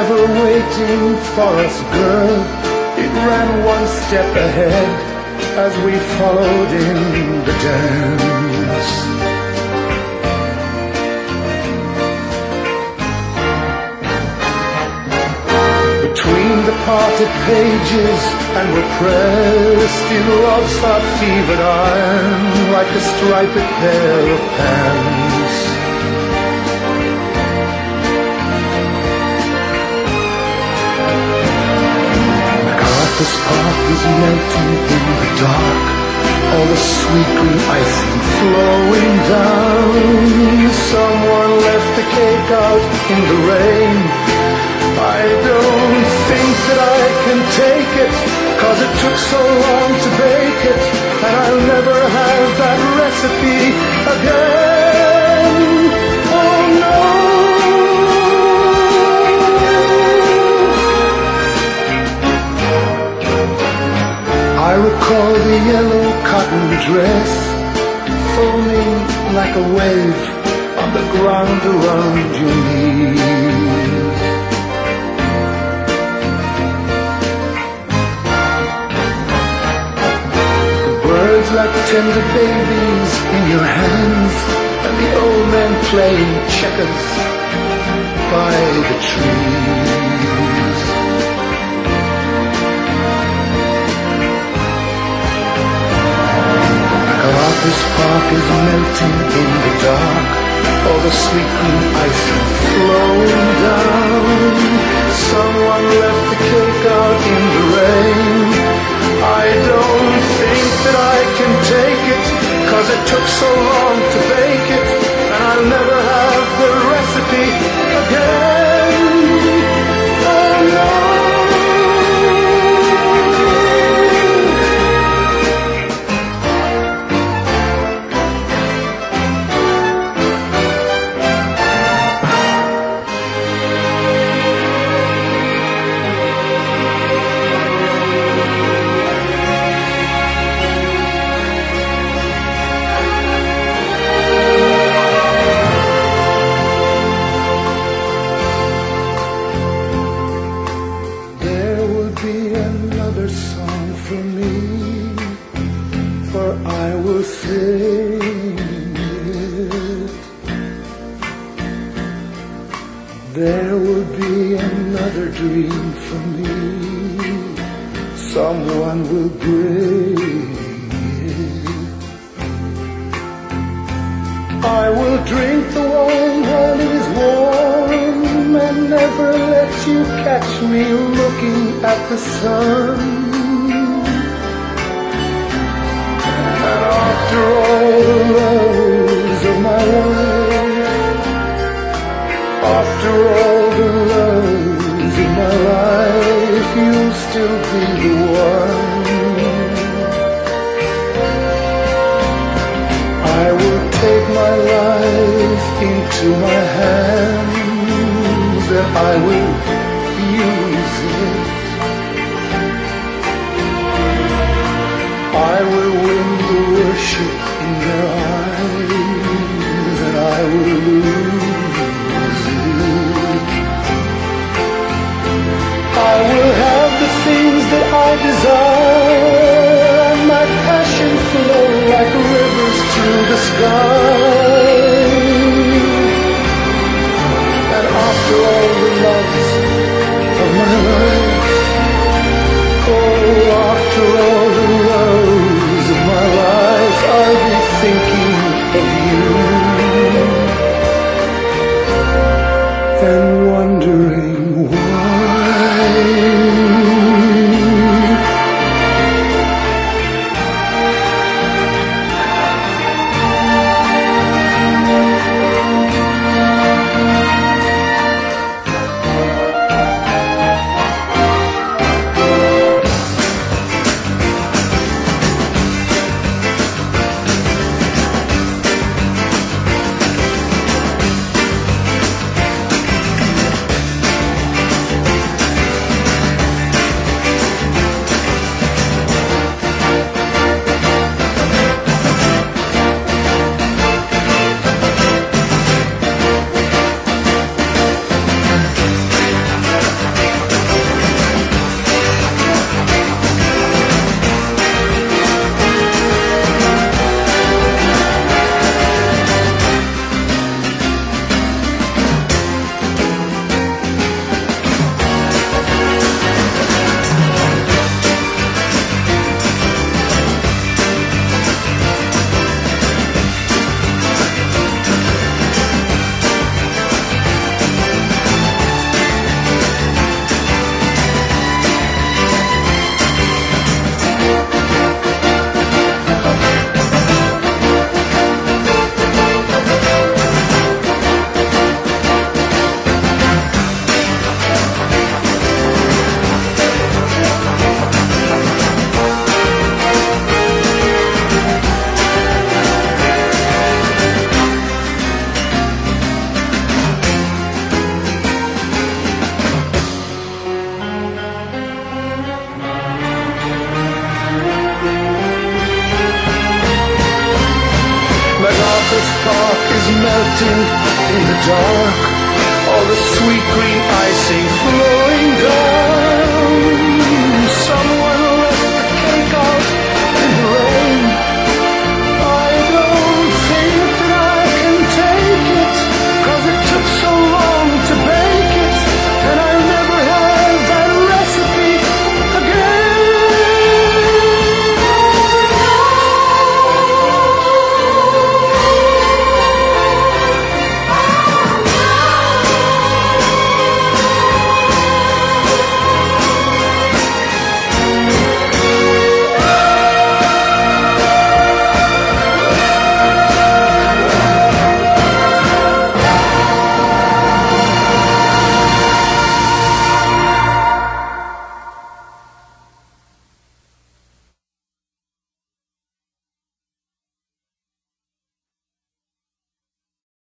never waiting for us, girl. It ran one step ahead as we followed in the dance. Between the parted pages and we're pressed in love's hot-fevered iron like a striped pair of pants. MacArthur's Park is melting in the dark, all the sweet green icing flowing down. Someone left the cake out in the rain. I don't think that I can take it, 'cause it took so long to bake it, and I'll never have that recipe again. Oh no. I recall the yellow cotton dress foaming like a wave on the ground around your knees. Birds like tender babies in your hands, and the old man playing checkers by the trees. MacArthur's Park is melting in the dark, all the sweet green icing flowing down. Someone left the cake out in the rain. I don't think that I can take it, 'cause it took so long to bake it, and I'll never have the recipe again. Oh no. There will be another dream for me. Someone will bring it. I will drink the wine while it is warm, and never let you catch me looking at the sun. And after all the loves of my life, after all the loves of my life, you'll still be the one. I will take my life into my hands, and I will use it. I will win the worship in their eyes, and I will lose it. I will have the things that I desire, and my passion flow like rivers to the sky. And after all the loves of my life, oh, after all the loves of my life, I'll be thinking of you and wondering why. melting in the dark, all the sweet green icing flowing down.